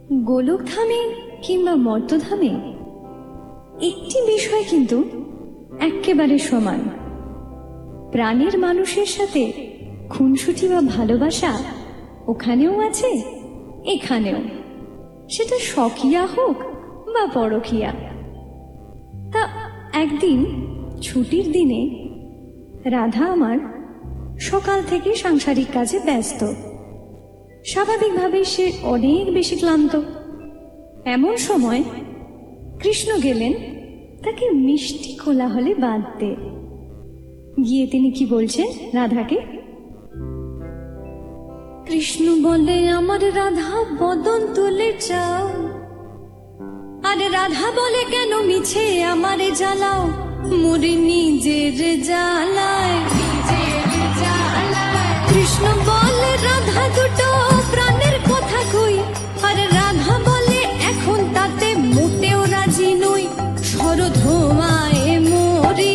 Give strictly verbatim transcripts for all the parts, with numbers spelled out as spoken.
গোলকধামে কিংবা মর্তধামে একটি বিষয় কিন্তু একেবারে সমান। প্রাণের মানুষের সাথে খুনসুটি বা ভালোবাসা ওখানেও আছে, এখানেও, সেটা স্বকীয়া হোক বা পরকীয়া। তা একদিন ছুটির দিনে রাধা আমার সকাল থেকে সাংসারিক কাজে ব্যস্ত। স্বাভাবিকভাবে সে অনেক বেশি ক্লান্ত। এমন সময় কৃষ্ণ গেলেন তাকে মিষ্টি কোলাহলে বাঁধতে। গিয়ে তিনি কি বলছেন রাধাকে? কৃষ্ণ বলে, আমার রাধা বদন তুলে চাও। আরে রাধা বলে, কেন মিছে আমারে জ্বালাও, মরে নিজের জ্বালায়। কৃষ্ণ বলে, রাধা দুটো প্রাণের কথা কই। আর রাধা বলে, এখন তাতে মোটেও রাজি নই, সরধোমায় মরি।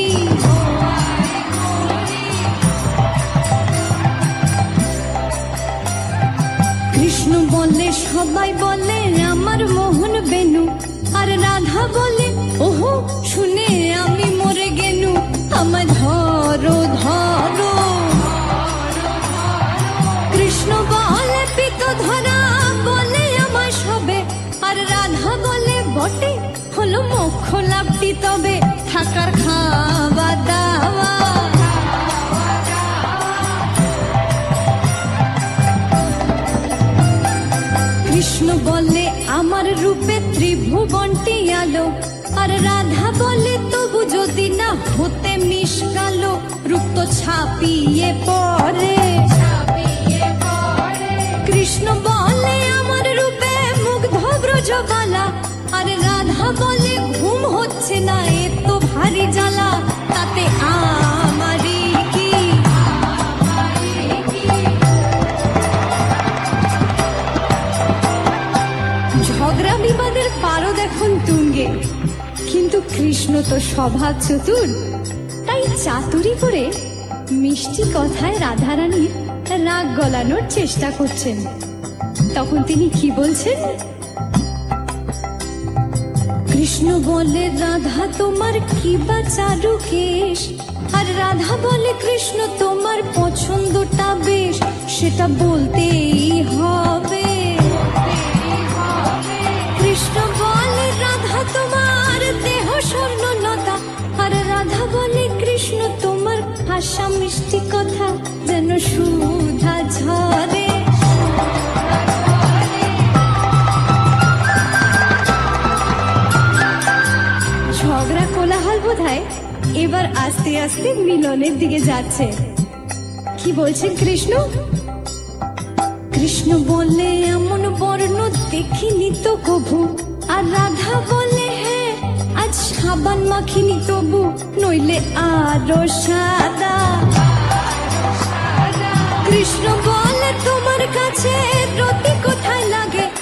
কৃষ্ণ বলে, সবাই বলে আমার মোহন বেনু। আর রাধা বলে, ওহো শুনে আমি মরে গেনু, আমায় ধরো ধরো। কৃষ্ণ বলে, পিত ধরা বলে আমায় সবে। আর রাধা বলে, বটে হলো মোক্ষ লাভটি তবে, থাকার খাওয়া দাওয়া। কৃষ্ণ বলে, আমার রূপে ত্রিভুবনটি আলো। আর রাধা বলে, তবু যদি না হতে মিশকালো, রূপ তো ছাপিয়ে পড়ে। কৃষ্ণ বলে, আমার রূপে মুগ্ধ ব্রজবালা। আর রাধা বলে, ঘুম হচ্ছে না, এ তো ভারী জ্বালা, তাতে আমারই কি। ঝগড়া বিবাদের পারদ এখন তুঙ্গে, কিন্তু কৃষ্ণ তো স্বভাব চতুর, তাই চাতুরি করে মিষ্টি কথায় রাধারানীর রাগ গলানোর চেষ্টা করছেন। তখন তিনি কি বলছেন? কৃষ্ণ বলে, রাধা তোমার কি বা চারু কেশ। আর রাধা বলে, কৃষ্ণ তোমার পছন্দটা বেশ, সেটা বলতেই হবে। কৃষ্ণ বলে, রাধা তোমার দেহ স্বর্ণলতা। আর রাধা বলে, কৃষ্ণ তোমার ভাষা মিষ্টি কথা যেন সুধা ঝরে। ঝগড়া কোলাহল বোধহয় এবার আস্তে আস্তে মিলনের দিকে যাচ্ছে। কি বলছেন কৃষ্ণ? কৃষ্ণ বলে, এমন বর্ণ দেখিনি তো কভু। আর রাধা বলে, হ্যাঁ আজ সাবান মাখিনি তবু, নইলে আরো সাদা। কৃষ্ণ বলে, তোমার কাছে রতি কোথায় লাগে।